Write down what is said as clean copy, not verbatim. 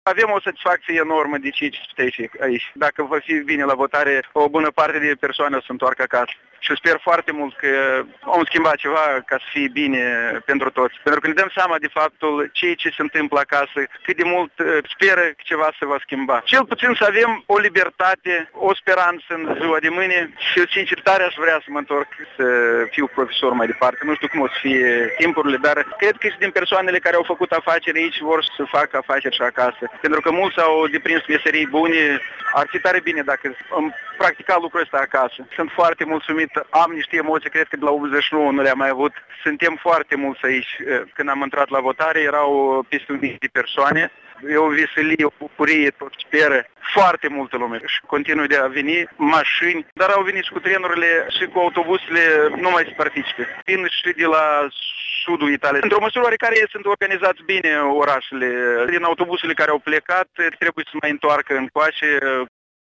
Avem o satisfacție enormă de ceea ce spuneai aici. Dacă va fi bine la votare, o bună parte de persoane o să întoarcă acasă. Și sper foarte mult că am schimbat ceva ca să fie bine pentru toți. Pentru că ne dăm seama de faptul ceea ce se întâmplă acasă, cât de mult speră că ceva se va schimba. Cel puțin să avem o libertate, o speranță în ziua de mâine și sincer tare aș vrea să mă întorc să fiu profesor mai departe. Nu știu cum o să fie timpurile, dar cred că și din persoanele care au făcut afaceri aici vor să facă afaceri și acasă. Pentru că mulți au deprins meserii bune. Ar fi tare bine dacă îmi practica lucrul ăsta acasă. Sunt foarte mulțumit. Am niște emoții, cred că de la 89 nu le-am mai avut. Suntem foarte mulți aici. Când am intrat la votare, erau peste 1000 de persoane. E o veselie, o bucurie, tot speră. Foarte multă lume. Și continuă de a veni mașini, dar au venit și cu trenurile și cu autobuzele, nu mai se participe. Vin și de la sudul Italiei. Într-o măsură oarecare sunt organizați bine orașele. Din autobuzele care au plecat, trebuie să mai întoarcă încoace